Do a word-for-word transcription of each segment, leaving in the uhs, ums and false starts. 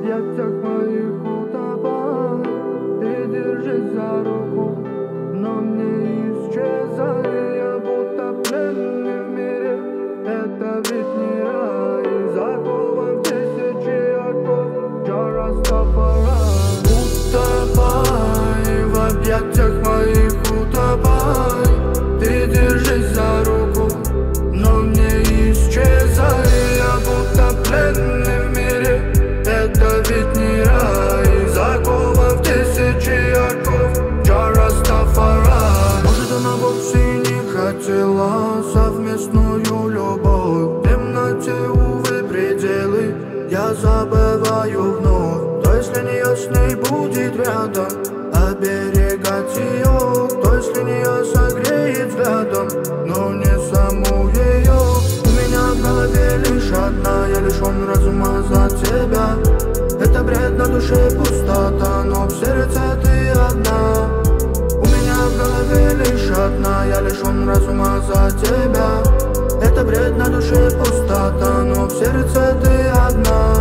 объятиях моих утопай. Ты держись за руку, но не исчезай. Я будто пленный в мире, это ведь не рай. Закован в тысячи оков, Джа Растафарай. Утопай, в объятиях моих утопай. Ты держись за руку, но не исчезай. Я будто пленный в мире, это ведь не рай. Закован в тысячи оков, Джа Растафарай. Может, она вовсе не хотела совместную любовь. В темноте, увы, пределы я забываю вновь. Кто, если не я с ней будет рядом, оберегать ее? Кто, если не я согреет взглядом, но не саму ее? У меня в голове лишь одна, я лишён разума за тебя. Это бред, на душе пустота, но в сердце ты одна. У меня в голове лишь одна, я лишён разума за тебя. Это бред, на душе пустота, но в сердце ты одна.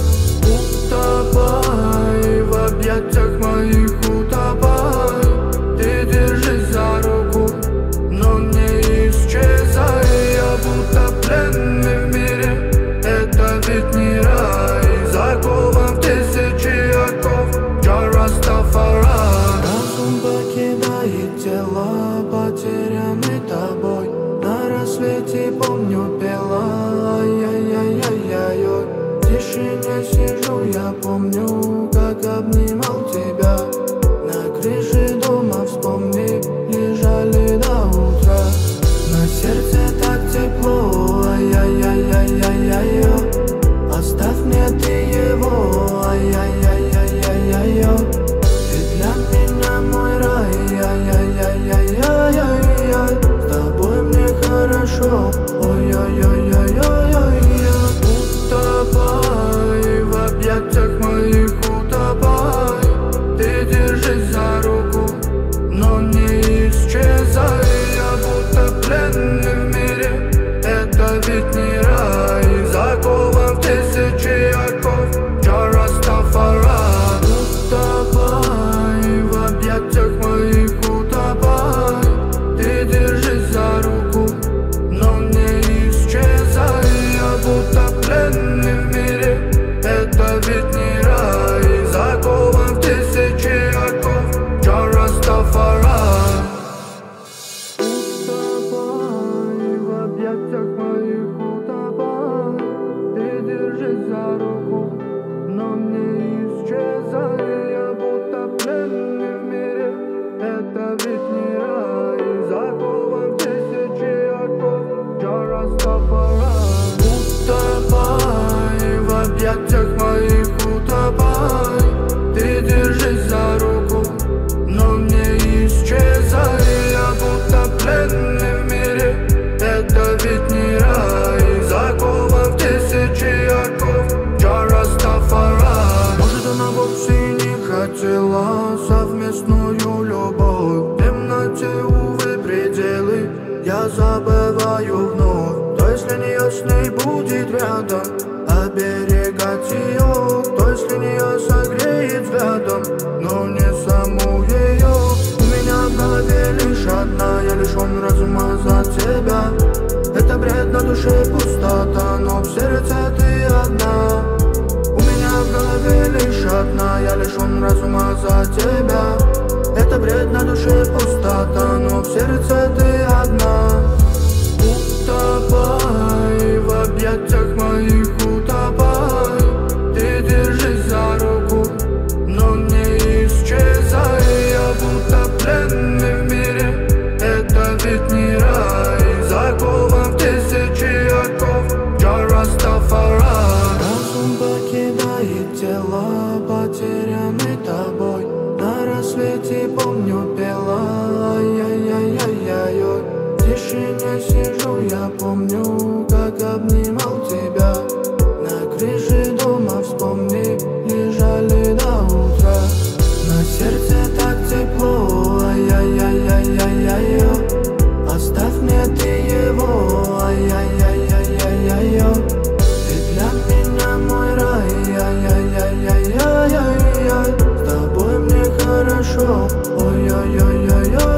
Утопай, в объятиях моих утопай. Ты держись за руку, но не исчезай. Я будто пленный в мире, это ведь не рай. Закован в тысячи оков, Джа Растафарай. Разум покидает тело, потерянный тобой. На рассвете, помню, пела, ай-яй-яй-яй-яй. В тишине сижу, я помню, как обнимал тебя. На крыше дома, вспомни, лежали до утра. На сердце так тепло, ай-яй-яй-яй-яй-яй. Оставь мне ты его, ай-яй-яй-яй-яй-яй. Ты для меня мой рай, ай-яй-яй-яй-яй-яй. С тобой мне хорошо, ой-ой-ой-ой-ой-ой. Утопай, в объятиях моих утопай. Ты держись за руку, но не исчезай. Я будто пленный в мире, это ведь не рай. Закован в тысячи оков, Джа Растафарай. Утопай, в объятиях моих утопай. Ты держись за руку, но не исчезай. Я будто пленный в мире, это ведь не рай. Закован в тысячи оков, Джа Растафарай. Утопай, в объятиях моих утопай. Ты держись за руку, но не исчезай. Я будто пленный в мире, это ведь не рай. Закован в тысячи оков, Джа Растафарай. Утопай, в объятиях моих утопай. Ты держись за руку, но не исчезай. Я будто пленный в мире, это ведь не рай. Закован в тысячи оков, Джа Растафарай. Может, она вовсе не хотела совместную любовь. В темноте, увы, пределы я забываю вновь. Кто, если не я с ней будет рядом, оберегать ее? Кто, если не я согреет взглядом, но не саму ее? У меня в голове лишь одна, я лишён разума за тебя. Это бред, на душе пустота, но в сердце ты одна. У меня в голове лишь одна, я лишён разума за тебя. Это бред, на душе пустота, но в сердце ты одна. Утопай, в объятиях моих утопай. Ты держись за руку, но не исчезай. Я будто пленный в мире, это ведь не рай. Закован в тысячи оков, Джа Растафарай. Разум покидает тело, потерянный тобой. На рассвете, помню, пела, ай-яй-яй-яй-яй. В тишине сижу, я помню, как обнимал тебя. На крыше дома, вспомни, лежали до утра. На сердце так тепло, ай-яй-яй-яй-яй-яй. Оставь мне ты его, ай-яй-яй-яй-яй-яй. Ты для меня мой рай, ай-яй-яй-яй. Ой-ой-ой-ой-ой.